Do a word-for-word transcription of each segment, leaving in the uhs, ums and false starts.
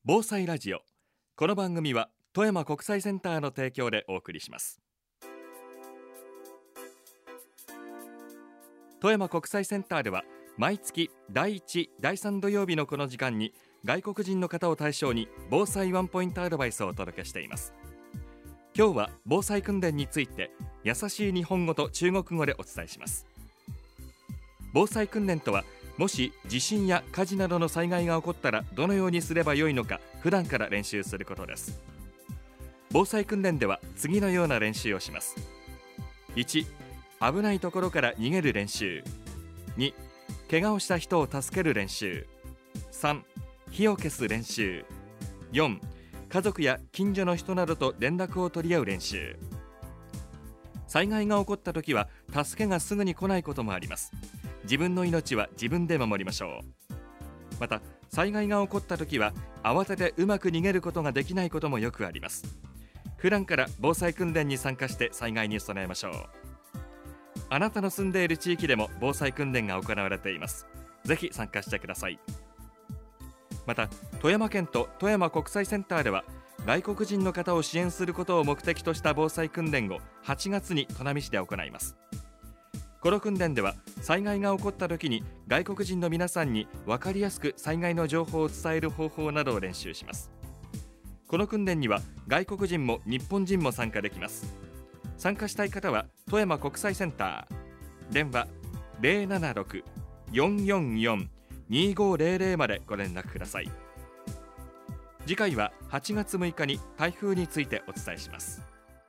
防災ラジオ。この番組は富山国際センターの提供でお送りします。富山国際センターでは毎月だいいち、だいさん土曜日のこの時間に外国人の方を対象に防災ワンポイントアドバイスをお届けしています。今日は防災訓練について優しい日本語と中国語でお伝えします。防災訓練とは、もし地震や火事などの災害が起こったらどのようにすればよいのか普段から練習することです。防災訓練では次のような練習をします。いち、危ないところから逃げる練習。に、怪我をした人を助ける練習。さん、火を消す練習。よん、家族や近所の人などと連絡を取り合う練習。災害が起こった時は助けがすぐに来ないこともあります。自分の命は自分で守りましょう。また、災害が起こった時は慌ててうまく逃げることができないこともよくあります。普段から防災訓練に参加して災害に備えましょう。あなたの住んでいる地域でも防災訓練が行われています。ぜひ参加してください。また、富山県と富山国際センターでは外国人の方を支援することを目的とした防災訓練をはちがつに砺波市で行います。この訓練では災害が起こった時に外国人の皆さんに分かりやすく災害の情報を伝える方法などを練習します。この訓練には外国人も日本人も参加できます。参加したい方は富山国際センター、電話 ゼロななろく よんよんよん にごゼロゼロ までご連絡ください。次回ははちがつむいかに台風についてお伝えします。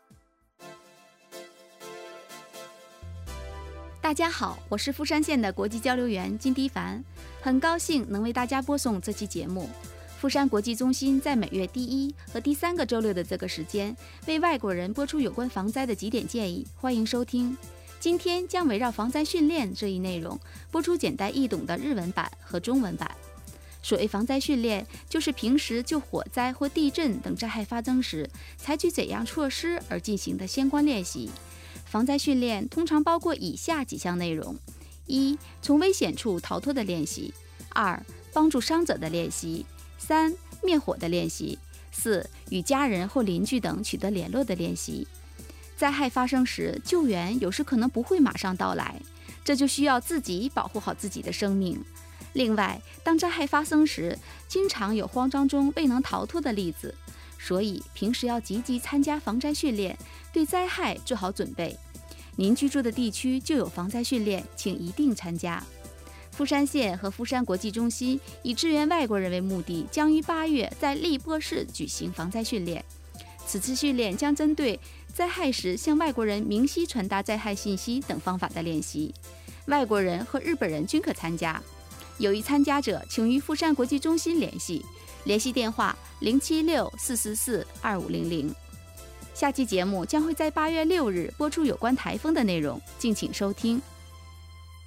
大家好，我是富山县的国际交流员金迪凡，很高兴能为大家播送这期节目。富山国际中心在每月第一和第三个周六的这个时间，为外国人播出有关防灾的几点建议，欢迎收听。今天将围绕防灾训练这一内容，播出简单易懂的日文版和中文版。所谓防灾训练，就是平时就火灾或地震等灾害发生时，采取怎样措施而进行的相关练习。防灾训练通常包括以下几项内容：一、从危险处逃脱的练习；二、帮助伤者的练习；三、灭火的练习；四、与家人或邻居等取得联络的练习。灾害发生时，救援有时可能不会马上到来，这就需要自己保护好自己的生命。另外，当灾害发生时，经常有慌张中未能逃脱的例子，所以平时要积极参加防灾训练，对灾害做好准备。您居住的地区就有防灾训练，请一定参加。富山县和富山国际中心以支援外国人为目的，将于八月在荔波市举行防灾训练。此次训练将针对灾害时向外国人明晰传达灾害信息等方法的练习，外国人和日本人均可参加。有意参加者请与富山国际中心联系，联系电话零七六四四四二五零零。下期节目将会在八月六日播出有关台风的内容，敬请收听。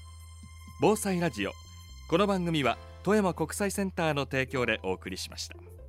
防災ラジオ。この番組は富山国際センターの提供でお送りしました。